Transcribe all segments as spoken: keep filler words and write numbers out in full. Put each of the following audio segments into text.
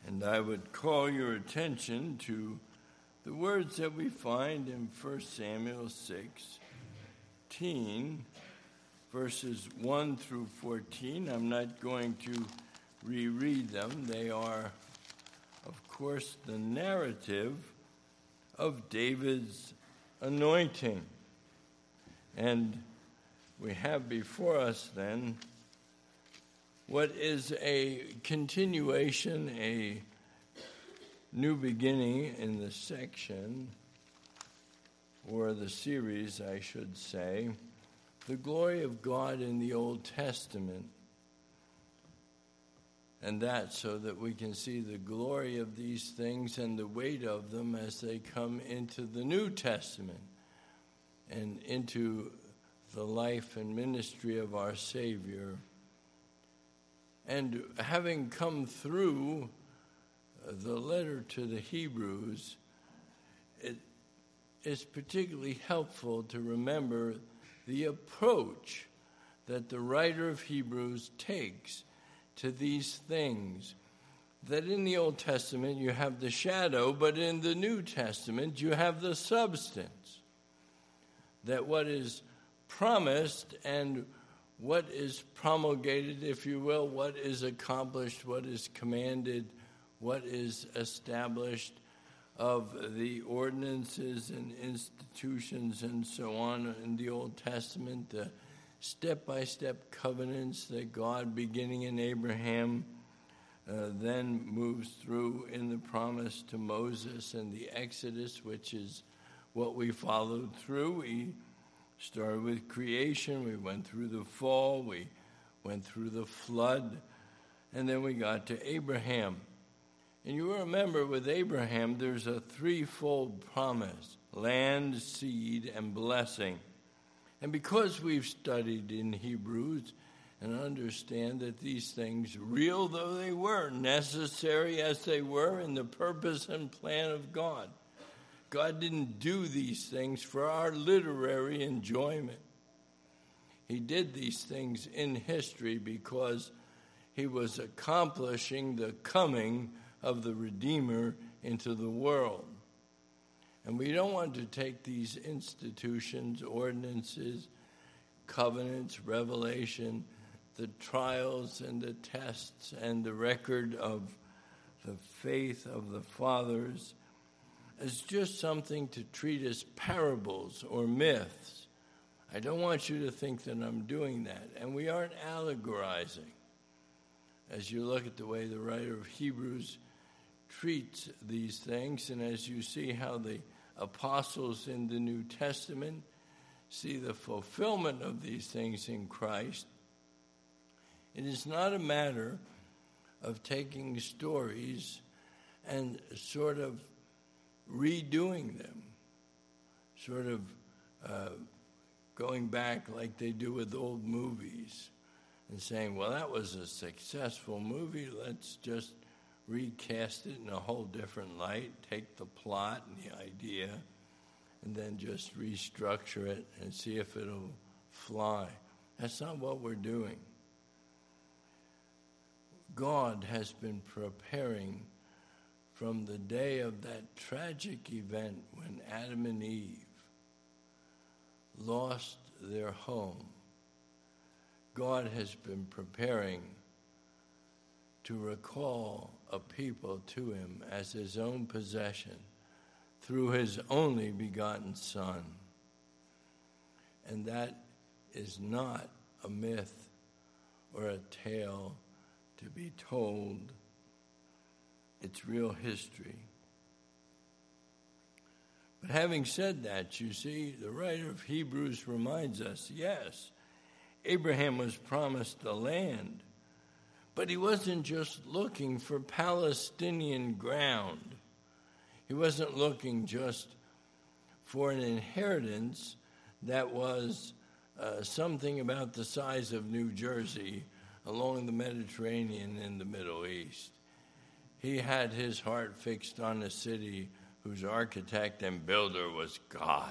And I would call your attention to the words that we find in First Samuel sixteen, verses one through fourteen. I'm not going to reread them. They are, of course, the narrative of David's anointing. And we have before us then what is a continuation, a new beginning in the section, or the series, I should say, the glory of God in the Old Testament. And that so that we can see the glory of these things and the weight of them as they come into the New Testament and into the life and ministry of our Savior. And having come through the letter to the Hebrews, it is particularly helpful to remember the approach that the writer of Hebrews takes to these things. That in the Old Testament you have the shadow, but in the New Testament you have the substance. That what is promised and what is promulgated, if you will, what is accomplished, what is commanded, what is established of the ordinances and institutions and so on in the Old Testament, the step-by-step covenants that God, beginning in Abraham, uh, then moves through in the promise to Moses and the Exodus, which is what we followed through. We started with creation, we went through the fall, we went through the flood, and then we got to Abraham. And you remember with Abraham, there's a threefold promise: land, seed, and blessing. And because we've studied in Hebrews and understand that these things, real though they were, necessary as they were in the purpose and plan of God, God didn't do these things for our literary enjoyment. He did these things in history because he was accomplishing the coming of the Redeemer into the world. And we don't want to take these institutions, ordinances, covenants, revelation, the trials and the tests and the record of the faith of the fathers as just something to treat as parables or myths. I don't want you to think that I'm doing that. And we aren't allegorizing. As you look at the way the writer of Hebrews treats these things, and as you see how the apostles in the New Testament see the fulfillment of these things in Christ, it is not a matter of taking stories and sort of redoing them, sort of uh, going back like they do with old movies and saying, well, that was a successful movie, let's just recast it in a whole different light, take the plot and the idea, and then just restructure it and see if it'll fly. That's not what we're doing. God has been preparing from the day of that tragic event when Adam and Eve lost their home. God has been preparing to recall a people to him as his own possession through his only begotten Son. And that is not a myth or a tale to be told. It's real history. But having said that, you see, the writer of Hebrews reminds us, yes, Abraham was promised the land, but he wasn't just looking for Palestinian ground. He wasn't looking just for an inheritance that was uh, something about the size of New Jersey along the Mediterranean in the Middle East. He had his heart fixed on a city whose architect and builder was God.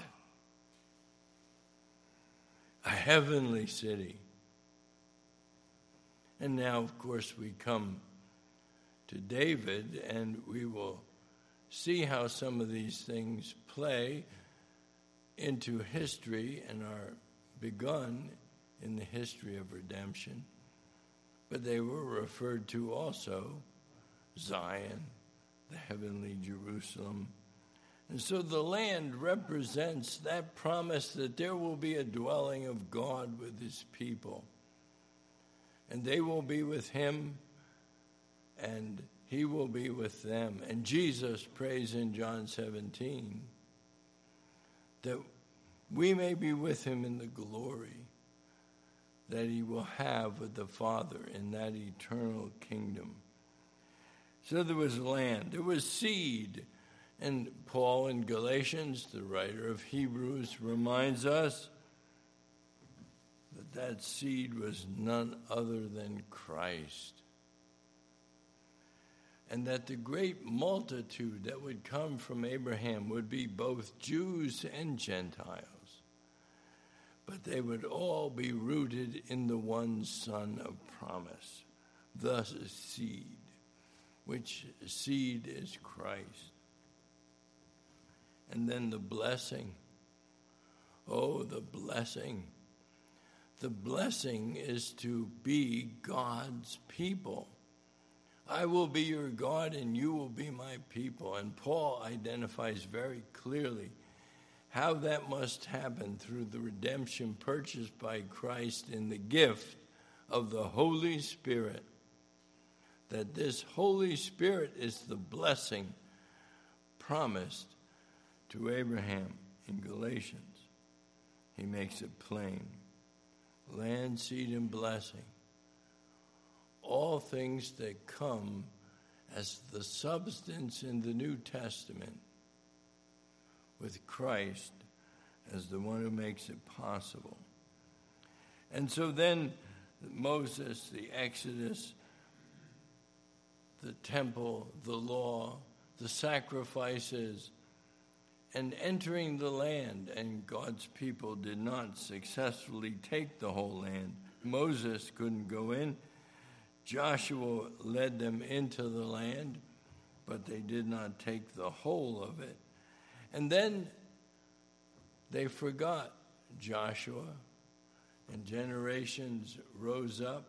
A heavenly city. And now, of course, we come to David, and we will see how some of these things play into history and are begun in the history of redemption. But they were referred to also Zion, the heavenly Jerusalem. And so the land represents that promise that there will be a dwelling of God with his people. And they will be with him, and he will be with them. And Jesus prays in John seventeen that we may be with him in the glory that he will have with the Father in that eternal kingdom. So there was land, there was seed. And Paul in Galatians, the writer of Hebrews, reminds us that that seed was none other than Christ. And that the great multitude that would come from Abraham would be both Jews and Gentiles. But they would all be rooted in the one Son of promise, thus a seed, which seed is Christ. And then the blessing. Oh, the blessing. The blessing is to be God's people. I will be your God and you will be my people. And Paul identifies very clearly how that must happen through the redemption purchased by Christ in the gift of the Holy Spirit. That this Holy Spirit is the blessing promised to Abraham in Galatians. He makes it plain. Land, seed, and blessing. All things that come as the substance in the New Testament, with Christ as the one who makes it possible. And so then Moses, the Exodus, the temple, the law, the sacrifices, and entering the land, and God's people did not successfully take the whole land. Moses couldn't go in. Joshua led them into the land, but they did not take the whole of it. And then they forgot Joshua, and generations rose up,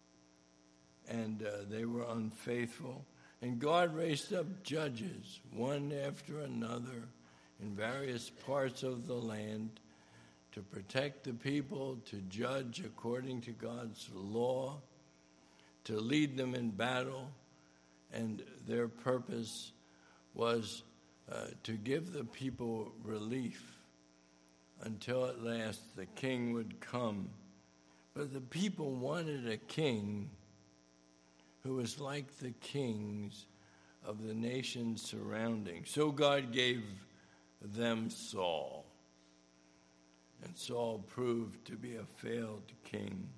and uh, they were unfaithful. And God raised up judges, one after another, in various parts of the land, to protect the people, to judge according to God's law, to lead them in battle, and their purpose was uh, to give the people relief until at last the king would come. But the people wanted a king who was like the kings of the nations surrounding. So God gave them Saul. And Saul proved to be a failed king.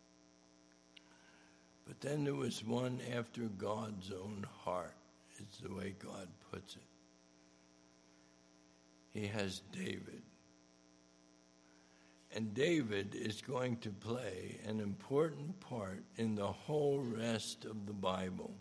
But then there was one after God's own heart, is the way God puts it. He has David. And David is going to play an important part in the whole rest of the Bible.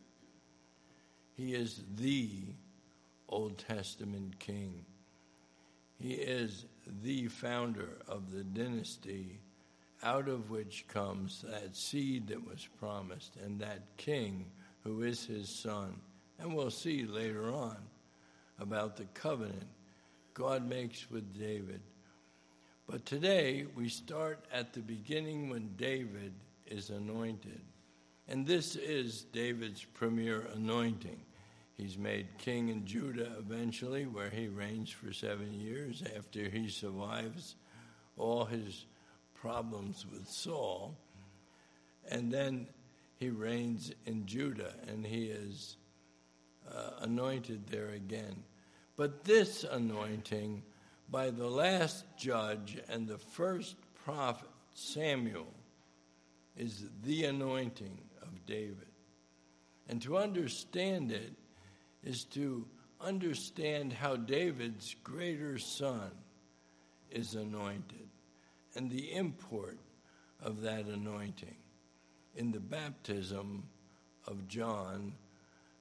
He is the Old Testament king. He is the founder of the dynasty out of which comes that seed that was promised and that king who is his son. And we'll see later on about the covenant God makes with David. But today we start at the beginning when David is anointed. And this is David's premier anointing. He's made king in Judah eventually, where he reigns for seven years after he survives all his problems with Saul. And then he reigns in Judah, and he is uh, anointed there again. But this anointing by the last judge and the first prophet, Samuel, is the anointing of David. And to understand it is to understand how David's greater son is anointed and the import of that anointing in the baptism of John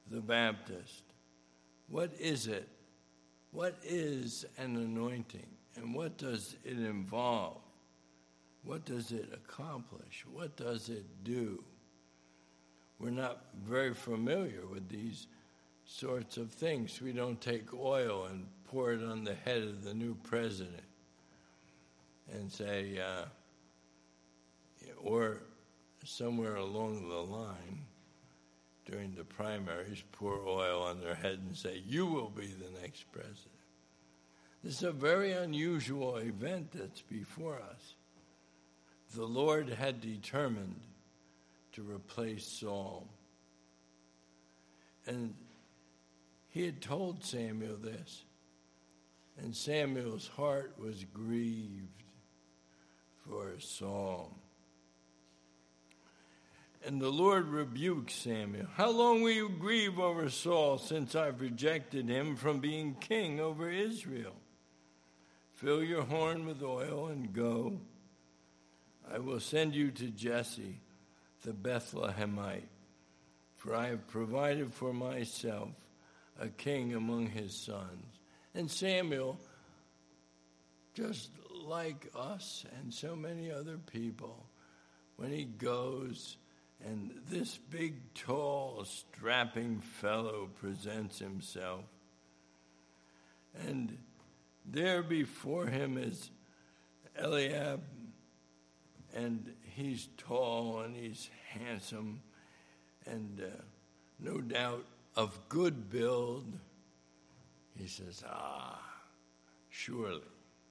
the Baptist. What is it? What is an anointing? And what does it involve? What does it accomplish? What does it do? We're not very familiar with these sorts of things. We don't take oil and pour it on the head of the new president and say, uh, or somewhere along the line during the primaries, pour oil on their head and say, you will be the next president. This is a very unusual event that's before us. The Lord had determined to replace Saul. And he had told Samuel this. And Samuel's heart was grieved for Saul. And the Lord rebuked Samuel. How long will you grieve over Saul, since I've rejected him from being king over Israel? Fill your horn with oil and go. I will send you to Jesse, the Bethlehemite, for I have provided for myself a king among his sons. And Samuel, just like us and so many other people, when he goes and this big, tall, strapping fellow presents himself, and there before him is Eliab, and he's tall and he's handsome and uh, no doubt of good build. He says, ah, surely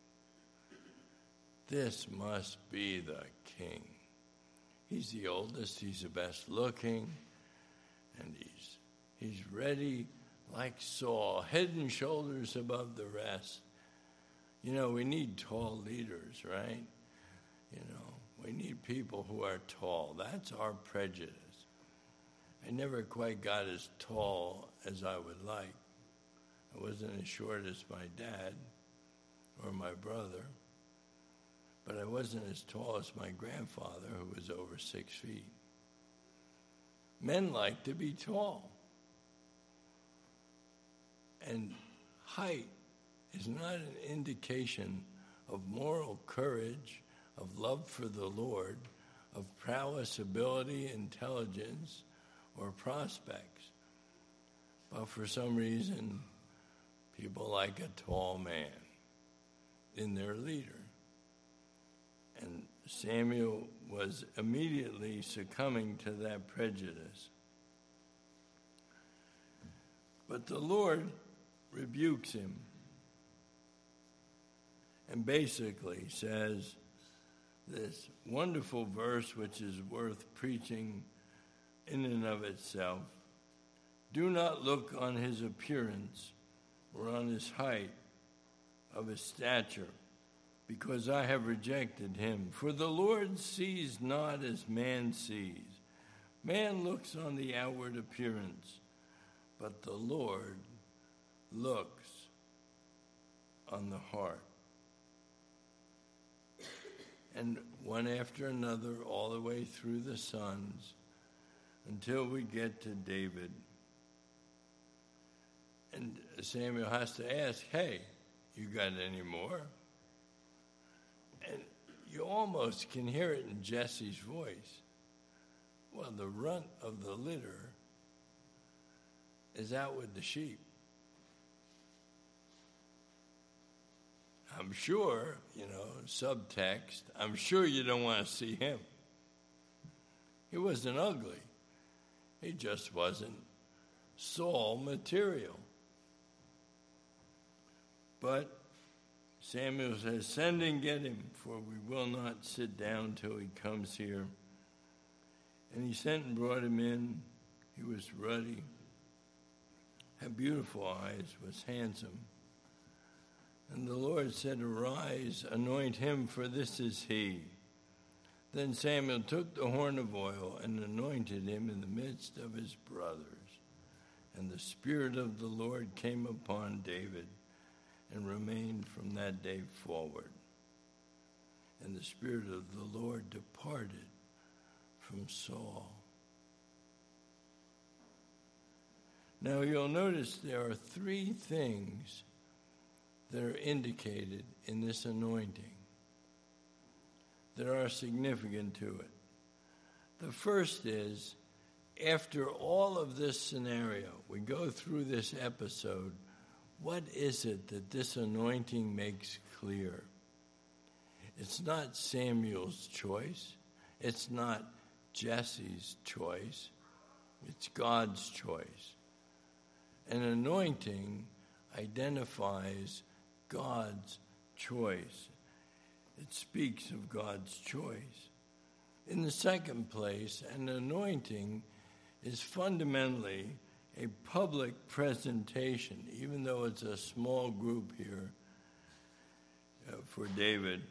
this must be the king. He's the oldest, he's the best looking, and he's he's ready like Saul, head and shoulders above the rest. You know, we need tall leaders, right? You know, we need people who are tall. That's our prejudice. I never quite got as tall as I would like. I wasn't as short as my dad or my brother, but I wasn't as tall as my grandfather, who was over six feet. Men like to be tall. And height is not an indication of moral courage, of love for the Lord, of prowess, ability, intelligence, or prospects. But for some reason, people like a tall man in their leader. And Samuel was immediately succumbing to that prejudice. But the Lord rebukes him and basically says this wonderful verse, which is worth preaching in and of itself. Do not look on his appearance or on his height of his stature, because I have rejected him. For the Lord sees not as man sees. Man looks on the outward appearance, but the Lord looks on the heart. And one after another, all the way through the sons, until we get to David. And Samuel has to ask, hey, you got any more? And you almost can hear it in Jesse's voice. Well, the runt of the litter is out with the sheep. I'm sure, you know, subtext, I'm sure you don't want to see him. He wasn't ugly. He just wasn't Saul material. But Samuel says, send and get him, for we will not sit down till he comes here. And he sent and brought him in. He was ruddy, had beautiful eyes, was handsome. And the Lord said, arise, anoint him, for this is he. Then Samuel took the horn of oil and anointed him in the midst of his brothers. And the Spirit of the Lord came upon David and remained from that day forward. And the Spirit of the Lord departed from Saul. Now you'll notice there are three things that are indicated in this anointing that are significant to it. The first is, after all of this scenario, we go through this episode, what is it that this anointing makes clear? It's not Samuel's choice. It's not Jesse's choice. It's God's choice. An anointing identifies God's choice. It speaks of God's choice. In the second place, an anointing is fundamentally a public presentation, even though it's a small group here uh, for David.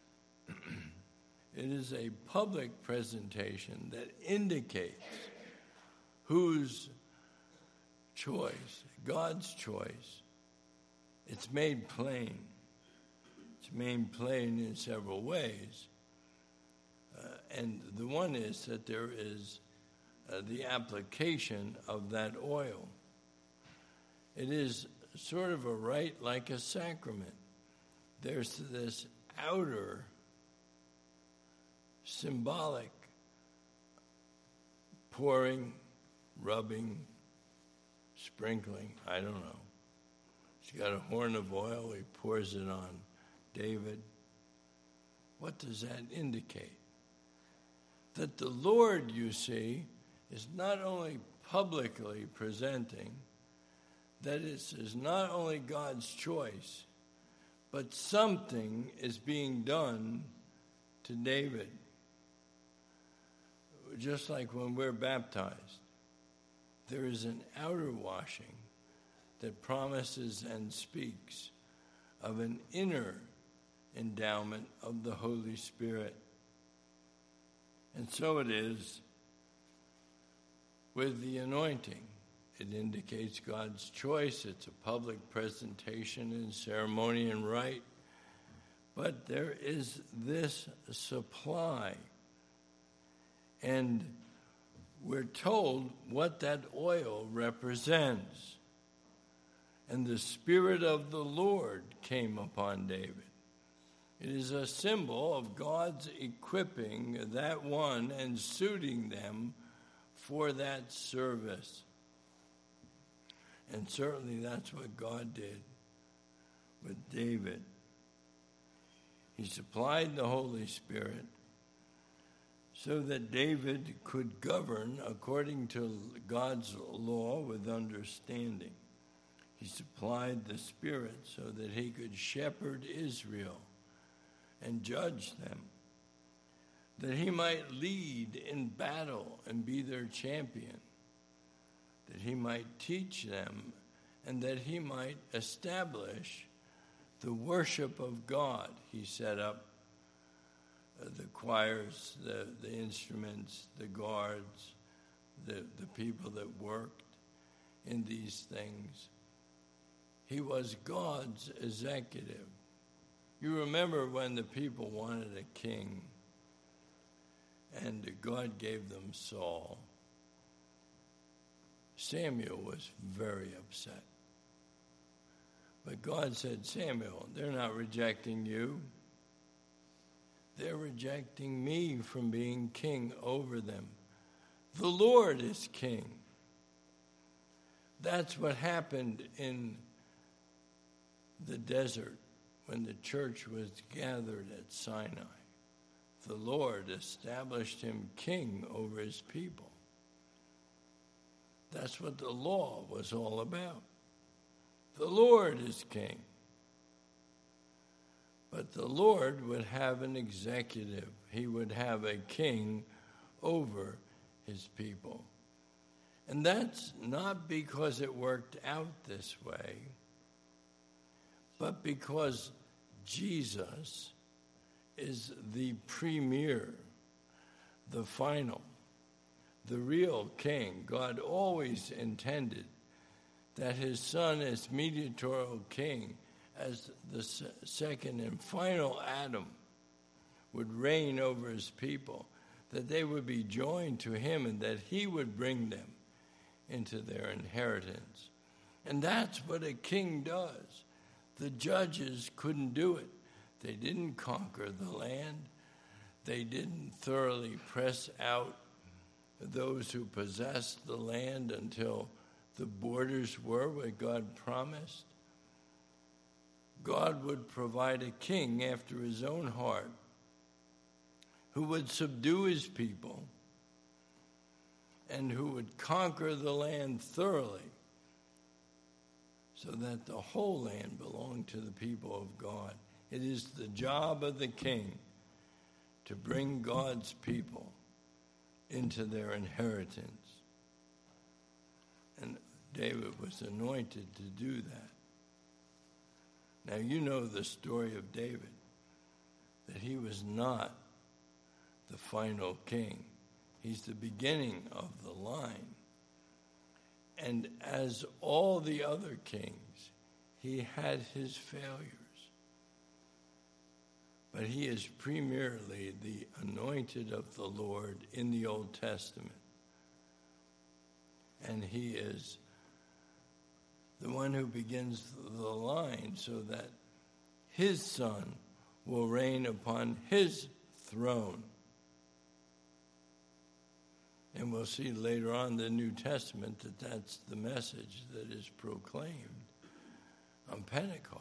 It is a public presentation that indicates whose choice, God's choice. It's made plain. It's made plain in several ways. Uh, and the one is that there is uh, the application of that oil. It is sort of a rite like a sacrament. There's this outer symbolic pouring, rubbing, sprinkling, I don't know. He's got a horn of oil, he pours it on David. What does that indicate? That the Lord, you see, is not only publicly presenting that it is not only God's choice, but something is being done to David. Just like when we're baptized, there is an outer washing that promises and speaks of an inner endowment of the Holy Spirit. And so it is with the anointing. It indicates God's choice. It's a public presentation in ceremony and rite. But there is this supply. And we're told what that oil represents. And the Spirit of the Lord came upon David. It is a symbol of God's equipping that one and suiting them for that service. And certainly that's what God did with David. He supplied the Holy Spirit so that David could govern according to God's law with understanding. He supplied the Spirit so that he could shepherd Israel and judge them, that he might lead in battle and be their champion, that he might teach them, and that he might establish the worship of God. He set up uh, the choirs, the, the instruments, the guards, the, the people that worked in these things. He was God's executive. You remember when the people wanted a king, and God gave them Saul. Samuel was very upset. But God said, Samuel, they're not rejecting you. They're rejecting me from being king over them. The Lord is king. That's what happened in the desert when the church was gathered at Sinai. The Lord established him king over his people. That's what the law was all about. The Lord is king. But the Lord would have an executive. He would have a king over his people. And that's not because it worked out this way, but because Jesus is the premier, the final, the real king. God always intended that his son as mediatorial king, as the second and final Adam, would reign over his people, that they would be joined to him and that he would bring them into their inheritance. And that's what a king does. The judges couldn't do it. They didn't conquer the land. They didn't thoroughly press out those who possessed the land until the borders were what God promised. God would provide a king after his own heart who would subdue his people and who would conquer the land thoroughly so that the whole land belonged to the people of God. It is the job of the king to bring God's people into their inheritance. And David was anointed to do that. Now, you know the story of David, that he was not the final king. He's the beginning of the line. And as all the other kings, he had his failures. But he is primarily the anointed of the Lord in the Old Testament. And he is the one who begins the line so that his son will reign upon his throne. And we'll see later on in the New Testament that that's the message that is proclaimed on Pentecost.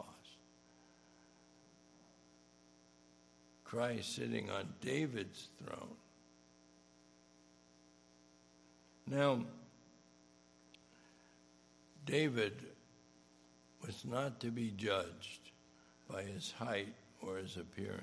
Christ sitting on David's throne. Now, David was not to be judged by his height or his appearance.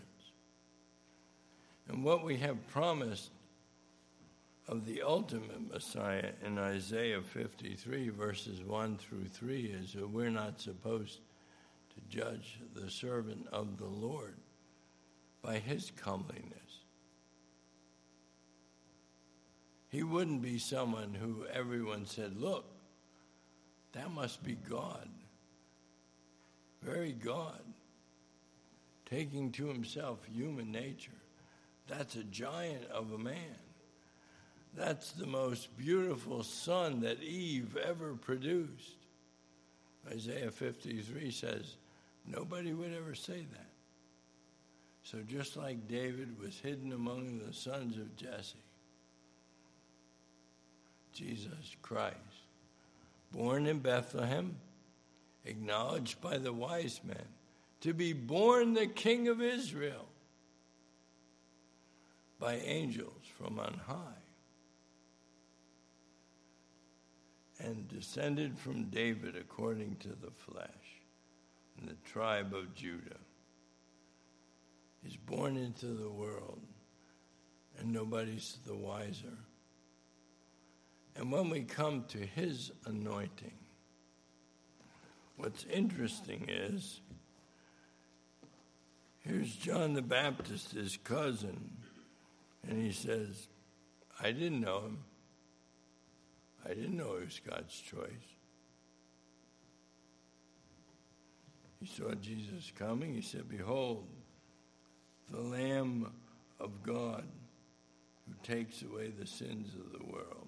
And what we have promised of the ultimate Messiah in Isaiah fifty-three, verses one through three, is that we're not supposed to judge the servant of the Lord by his comeliness. He wouldn't be someone who everyone said, look, that must be God. Very God. Taking to himself human nature. That's a giant of a man. That's the most beautiful son that Eve ever produced. Isaiah fifty-three says, nobody would ever say that. So just like David was hidden among the sons of Jesse, Jesus Christ, born in Bethlehem, acknowledged by the wise men, to be born the King of Israel by angels from on high, and descended from David according to the flesh, in the tribe of Judah. He's born into the world, and nobody's the wiser. And when we come to his anointing, what's interesting is, here's John the Baptist, his cousin, and he says, I didn't know him. I didn't know he was God's choice. He saw Jesus coming. He said, behold, the Lamb of God who takes away the sins of the world.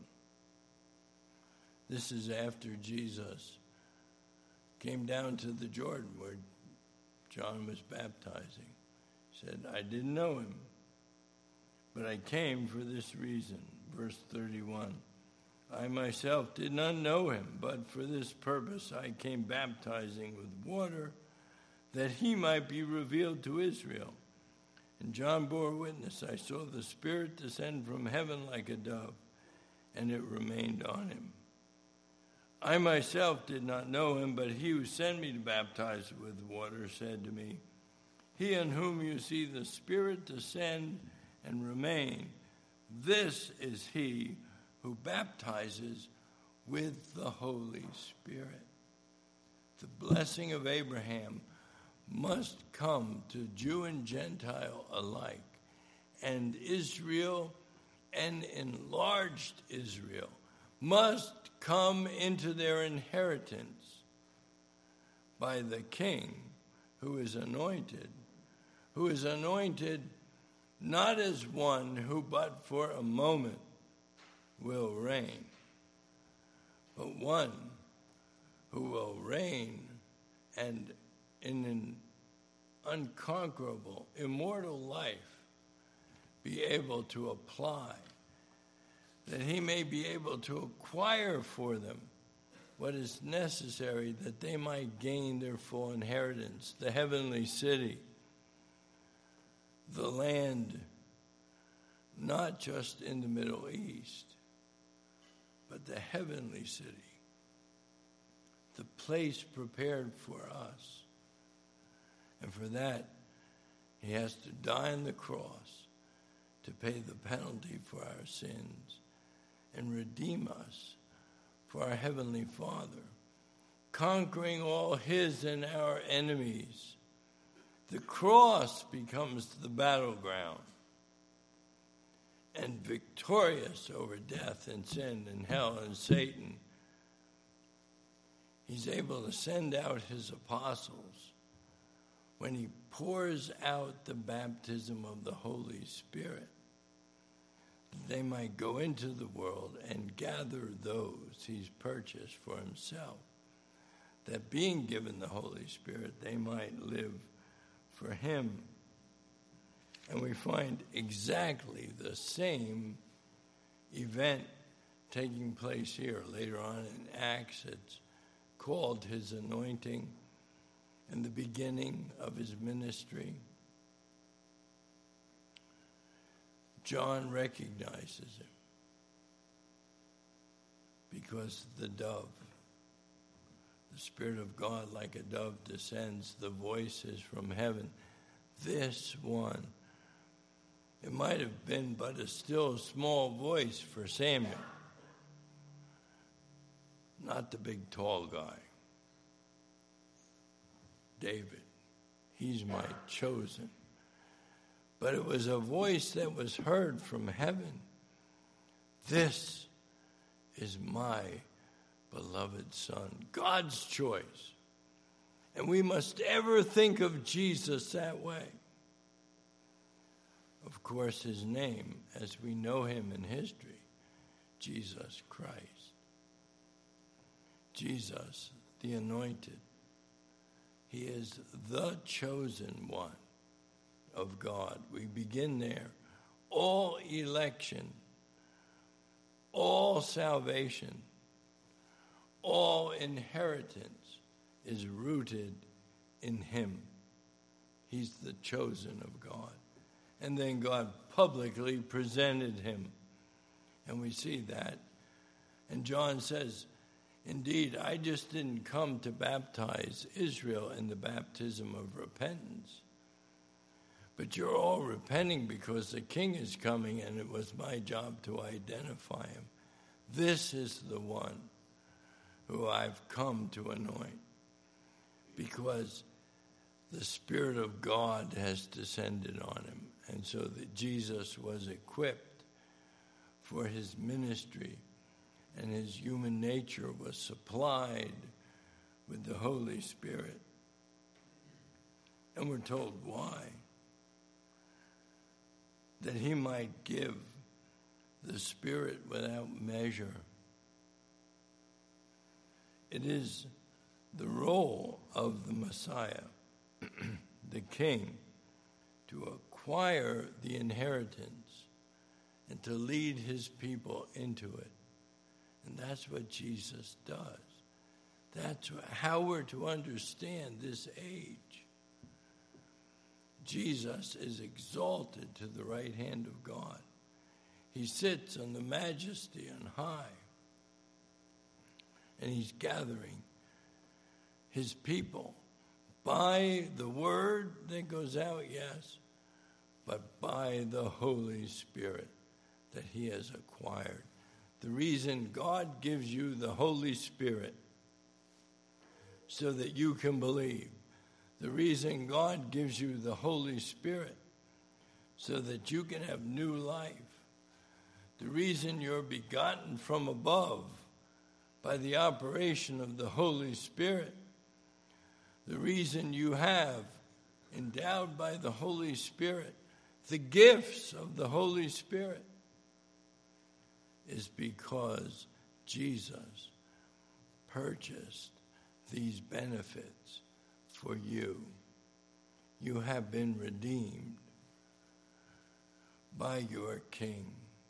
This is after Jesus came down to the Jordan where John was baptizing. He said, I didn't know him, but I came for this reason. Verse thirty-one, I myself did not know him, but for this purpose I came baptizing with water, that he might be revealed to Israel. And John bore witness, I saw the Spirit descend from heaven like a dove, and it remained on him. I myself did not know him, but he who sent me to baptize with water said to me, he on whom you see the Spirit descend and remain, this is he who baptizes with the Holy Spirit. The blessing of Abraham must come to Jew and Gentile alike, and Israel and enlarged Israel must come into their inheritance by the King who is anointed, who is anointed not as one who but for a moment will reign, but one who will reign and in an unconquerable, immortal life be able to apply, that he may be able to acquire for them what is necessary that they might gain their full inheritance, the heavenly city, the land not just in the Middle East, but the heavenly city, the place prepared for us. And for that, he has to die on the cross to pay the penalty for our sins and redeem us for our Heavenly Father, conquering all his and our enemies. The cross becomes the battleground, and victorious over death and sin and hell and Satan, he's able to send out his apostles when he pours out the baptism of the Holy Spirit, that they might go into the world and gather those he's purchased for himself, that being given the Holy Spirit, they might live for him. And we find exactly the same event taking place here. Later on in Acts, it's called his anointing and the beginning of his ministry. John recognizes him because the dove, the Spirit of God like a dove descends, the voice is from heaven. This one. It might have been but a still small voice for Samuel, not the big tall guy. David, he's my chosen. But it was a voice that was heard from heaven. This is my beloved Son, God's choice. And we must ever think of Jesus that way. Of course, his name, as we know him in history, Jesus Christ. Jesus, the anointed. He is the chosen one of God. We begin there. All election, all salvation, all inheritance is rooted in him. He's the chosen of God. And then God publicly presented him. And we see that. And John says, indeed, I just didn't come to baptize Israel in the baptism of repentance. But you're all repenting because the king is coming, and it was my job to identify him. This is the one who I've come to anoint, because the Spirit of God has descended on him. And so that Jesus was equipped for his ministry, and his human nature was supplied with the Holy Spirit. And we're told why. That he might give the Spirit without measure. It is the role of the Messiah, the King, to acquire the inheritance and to lead his people into it. And that's what Jesus does. That's how we're to understand this age. Jesus is exalted to the right hand of God. He sits on the majesty on high. And he's gathering his people by the word that goes out, yes, but by the Holy Spirit that he has acquired. The reason God gives you the Holy Spirit so that you can believe. The reason God gives you the Holy Spirit so that you can have new life. The reason you're begotten from above by the operation of the Holy Spirit. The reason you have, endowed by the Holy Spirit, the gifts of the Holy Spirit, is because Jesus purchased these benefits for you. You have been redeemed by your King.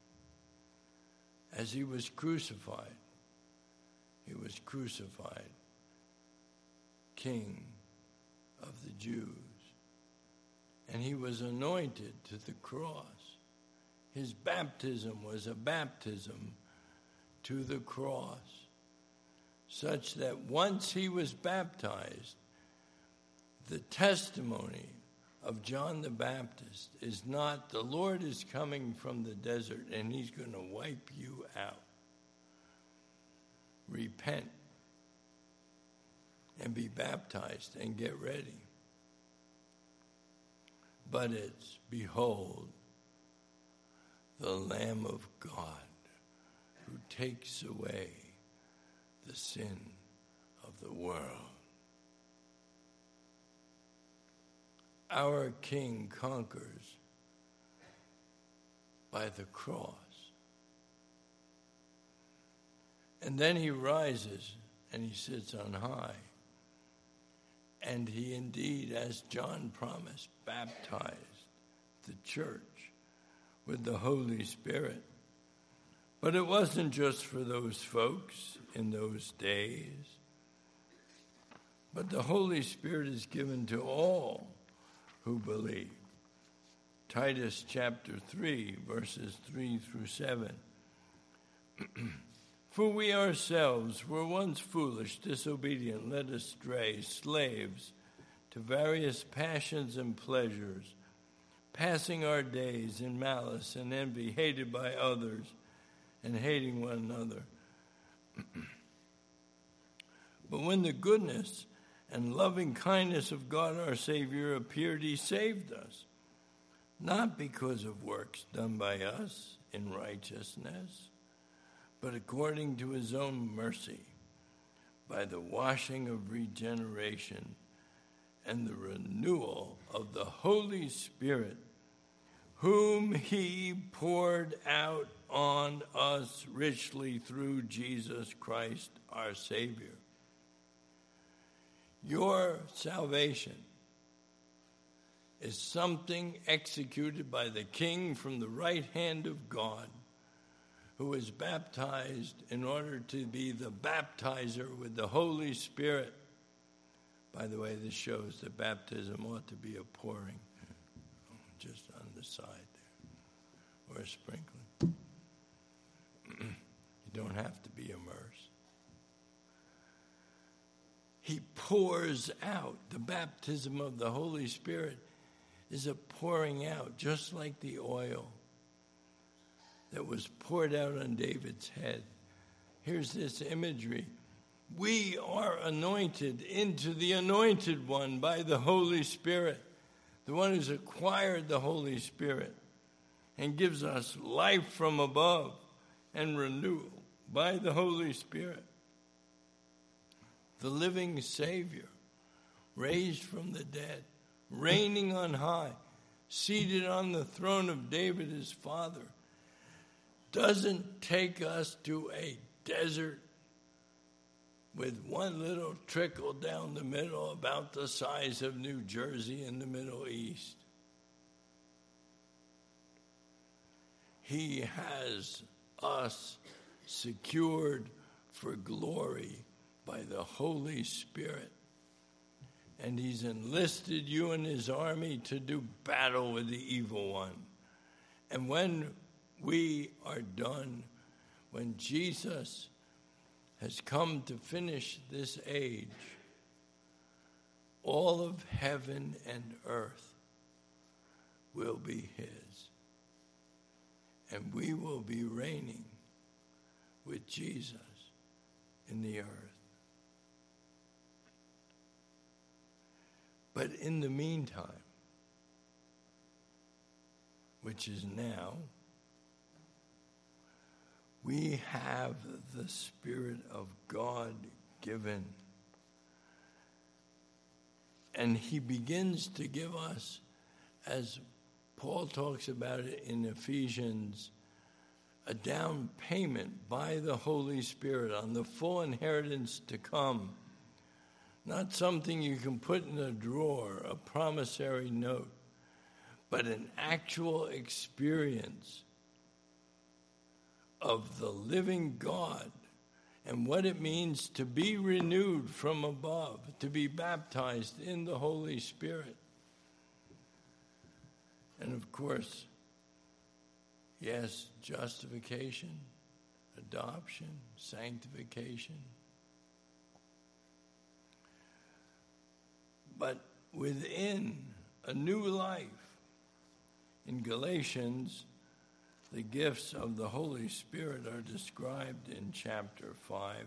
As he was crucified, he was crucified, King of the Jews. And he was anointed to the cross. His baptism was a baptism to the cross, such that once he was baptized, the testimony of John the Baptist is not, the Lord is coming from the desert and he's going to wipe you out. Repent and be baptized and get ready. But it's, behold, the Lamb of God who takes away the sin of the world. Our King conquers by the cross. And then he rises and he sits on high. And he indeed, as John promised, baptized the church with the Holy Spirit. But it wasn't just for those folks in those days. But the Holy Spirit is given to all who believe. Titus chapter three, verses three through seven. For we ourselves were once foolish, disobedient, led astray, slaves to various passions and pleasures, passing our days in malice and envy, hated by others and hating one another. But when the goodness and loving kindness of God our Savior appeared, he saved us, not because of works done by us in righteousness, but according to his own mercy, by the washing of regeneration and the renewal of the Holy Spirit, whom he poured out on us richly through Jesus Christ our Savior. Your salvation is something executed by the King from the right hand of God, who was baptized in order to be the baptizer with the Holy Spirit. By the way, this shows that baptism ought to be a pouring, just on the side there, or a sprinkling. You don't have to be immersed. He pours out. The baptism of the Holy Spirit is a pouring out, just like the oil that was poured out on David's head. Here's this imagery. We are anointed into the anointed one by the Holy Spirit, the one who's acquired the Holy Spirit and gives us life from above and renewal by the Holy Spirit. The living Savior, raised from the dead, reigning on high, seated on the throne of David his father, doesn't take us to a desert with one little trickle down the middle about the size of New Jersey in the Middle East. He has us secured for glory by the Holy Spirit. And he's enlisted you in his army to do battle with the evil one. And when we are done, when Jesus has come to finish this age, all of heaven and earth will be his. And we will be reigning with Jesus in the earth. But in the meantime, which is now, we have the Spirit of God given. And he begins to give us, as Paul talks about it in Ephesians a down payment by the Holy Spirit on the full inheritance to come. Not something you can put in a drawer, a promissory note, but an actual experience of the living God and what it means to be renewed from above, to be baptized in the Holy Spirit. And of course, yes, justification, adoption, sanctification. But within a new life, in Galatians, the gifts of the Holy Spirit are described in chapter five.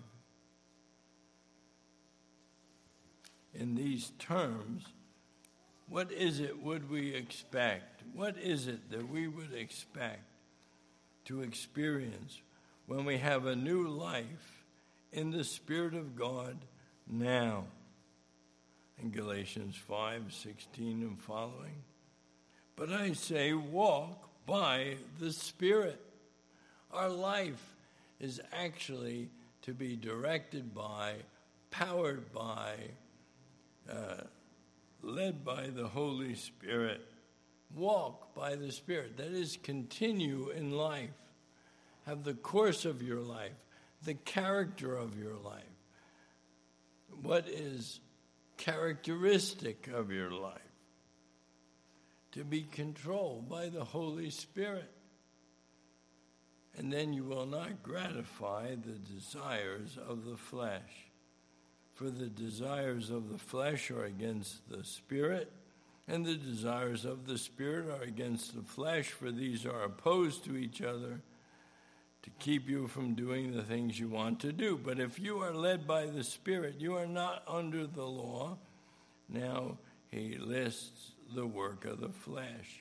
In these terms, what is it would we expect? What is it that we would expect to experience when we have a new life in the Spirit of God now? In Galatians five sixteen and following. But I say, walk by the Spirit. Our life is actually to be directed by, powered by, uh, led by the Holy Spirit. Walk by the Spirit. That is, continue in life. Have the course of your life, the character of your life. What is characteristic of your life? To be controlled by the Holy Spirit. And then you will not gratify the desires of the flesh. For the desires of the flesh are against the Spirit, and the desires of the Spirit are against the flesh, for these are opposed to each other to keep you from doing the things you want to do. But if you are led by the Spirit, you are not under the law. Now he lists the work of the flesh.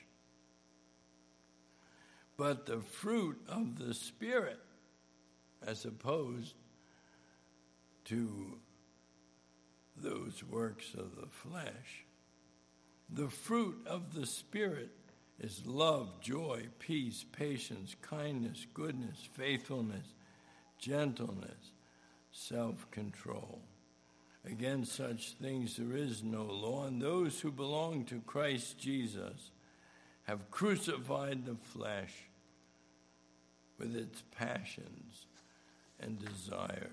But the fruit of the Spirit, as opposed to those works of the flesh, the fruit of the Spirit is love, joy, peace, patience, kindness, goodness, faithfulness, gentleness, self-control. Against such things there is no law, and those who belong to Christ Jesus have crucified the flesh with its passions and desires.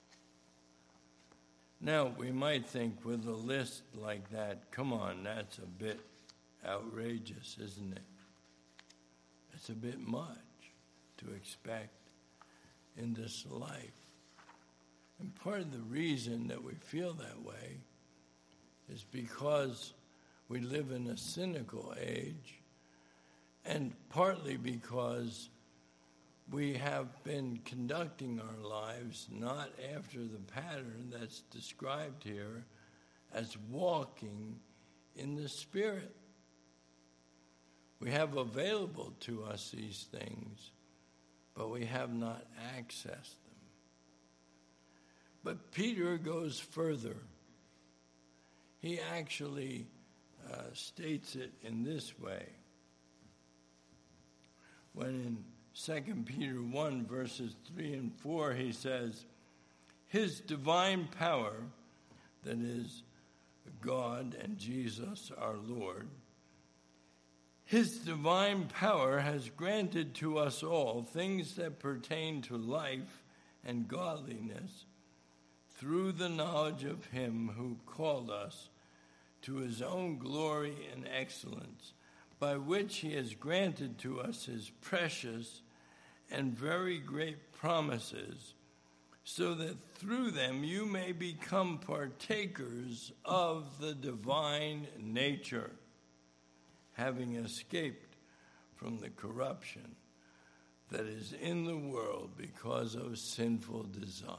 Now, we might think with a list like that, come on, that's a bit outrageous, isn't it? It's a bit much to expect in this life. And part of the reason that we feel that way is because we live in a cynical age, and partly because we have been conducting our lives not after the pattern that's described here as walking in the Spirit. We have available to us these things, but we have not accessed them. But Peter goes further. He actually uh, states it in this way. When in Second Peter one, verses three and four, he says, his divine power, that is God and Jesus our Lord, his divine power has granted to us all things that pertain to life and godliness through the knowledge of him who called us to his own glory and excellence, by which he has granted to us his precious and very great promises, so that through them you may become partakers of the divine nature, having escaped from the corruption that is in the world because of sinful desire.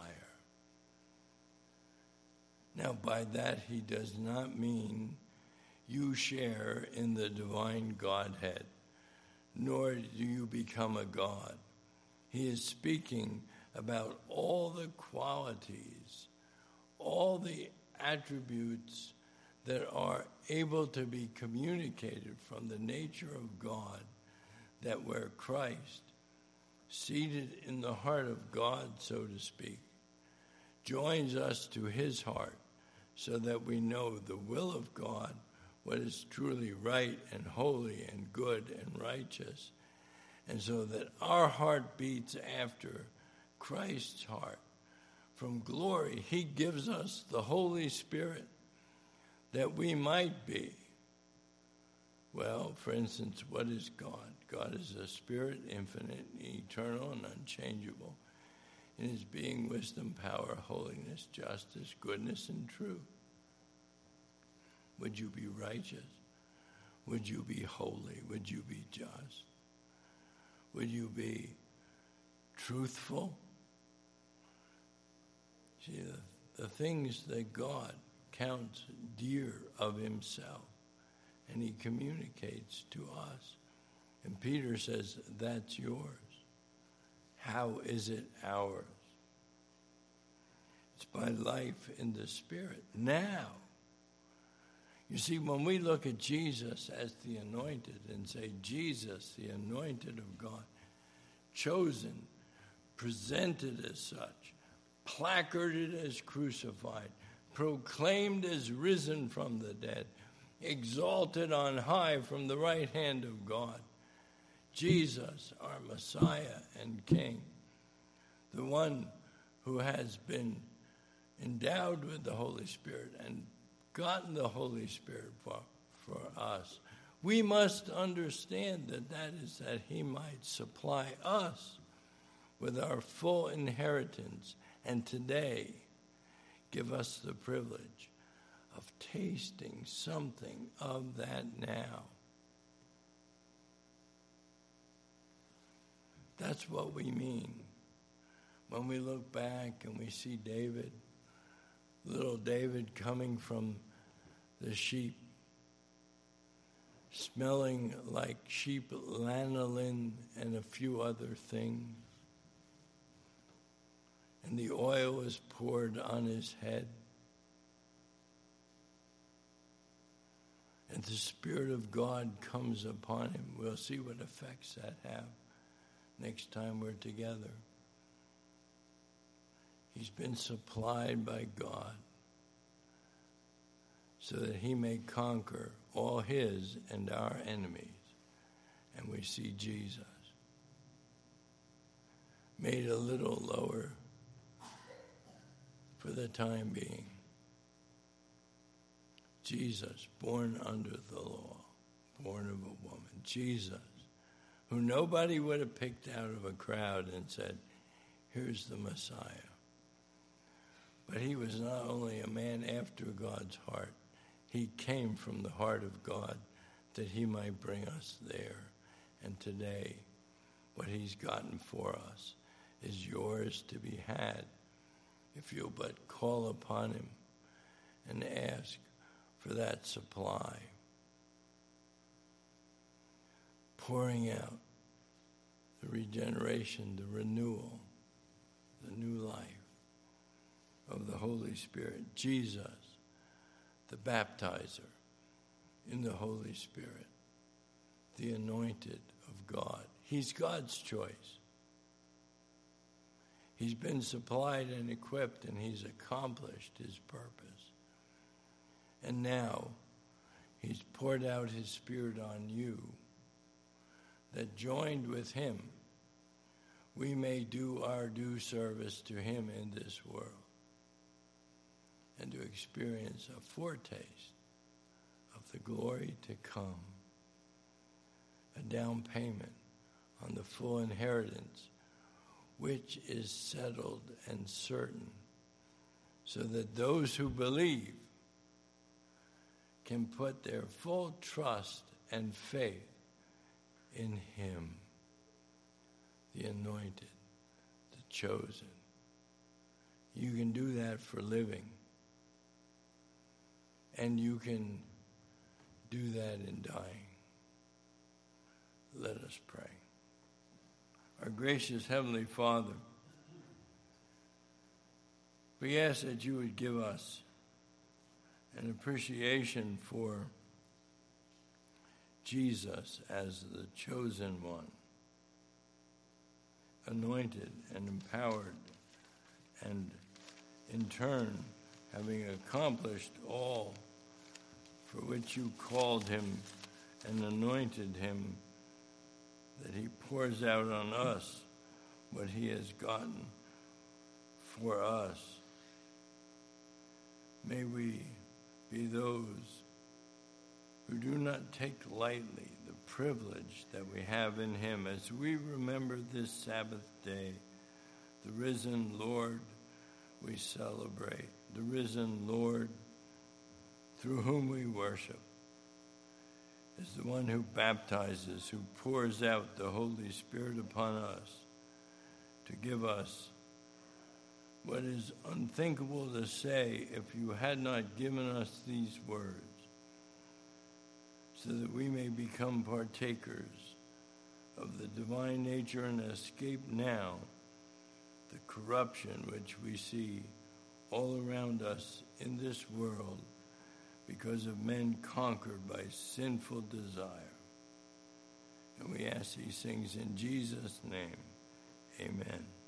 Now, by that, he does not mean you share in the divine Godhead, nor do you become a god. He is speaking about all the qualities, all the attributes that are able to be communicated from the nature of God, that where Christ seated in the heart of God, so to speak, joins us to his heart so that we know the will of God, what is truly right and holy and good and righteous, and so that our heart beats after Christ's heart. From glory, he gives us the Holy Spirit that we might be. Well, for instance, what is God? God is a spirit, infinite, eternal, and unchangeable in his being, wisdom, power, holiness, justice, goodness, and truth. Would you be righteous? Would you be holy? Would you be just? Would you be truthful? See, the, the things that God counts dear of himself, and he communicates to us. And Peter says, that's yours. How is it ours? It's by life in the Spirit. Now, you see, when we look at Jesus as the anointed and say, Jesus, the anointed of God, chosen, presented as such, placarded as crucified, proclaimed as risen from the dead, exalted on high from the right hand of God, Jesus, our Messiah and King, the one who has been endowed with the Holy Spirit and gotten the Holy Spirit for, for us. We must understand that that is that he might supply us with our full inheritance, and today give us the privilege of tasting something of that now. That's what we mean when we look back and we see David, little David coming from the sheep, smelling like sheep lanolin and a few other things. And the oil was poured on his head. And the Spirit of God comes upon him. We'll see what effects that have next time we're together. He's been supplied by God so that he may conquer all his and our enemies. And we see Jesus made a little lower for the time being. Jesus, born under the law, born of a woman. Jesus, who nobody would have picked out of a crowd and said, here's the Messiah. But he was not only a man after God's heart, he came from the heart of God that he might bring us there. And today, what he's gotten for us is yours to be had if you'll but call upon him and ask for that supply. Pouring out the regeneration, the renewal, the new life of the Holy Spirit. Jesus, the baptizer in the Holy Spirit, the anointed of God. He's God's choice. He's been supplied and equipped, and he's accomplished his purpose. And now he's poured out his Spirit on you, that joined with him, we may do our due service to him in this world and to experience a foretaste of the glory to come, a down payment on the full inheritance, which is settled and certain, so that those who believe can put their full trust and faith in him, the anointed, the chosen. You can do that for living, and you can do that in dying. Let us pray. Our gracious Heavenly Father, we ask that you would give us an appreciation for Jesus as the chosen one, anointed and empowered, and in turn, having accomplished all for which you called him and anointed him, that he pours out on us what he has gotten for us. May we be those who do not take lightly the privilege that we have in him as we remember this Sabbath day, the risen Lord we celebrate, the risen Lord through whom we worship, is the one who baptizes, who pours out the Holy Spirit upon us to give us what is unthinkable to say if you had not given us these words, so that we may become partakers of the divine nature and escape now the corruption which we see all around us in this world because of men conquered by sinful desire. And we ask these things in Jesus' name. Amen.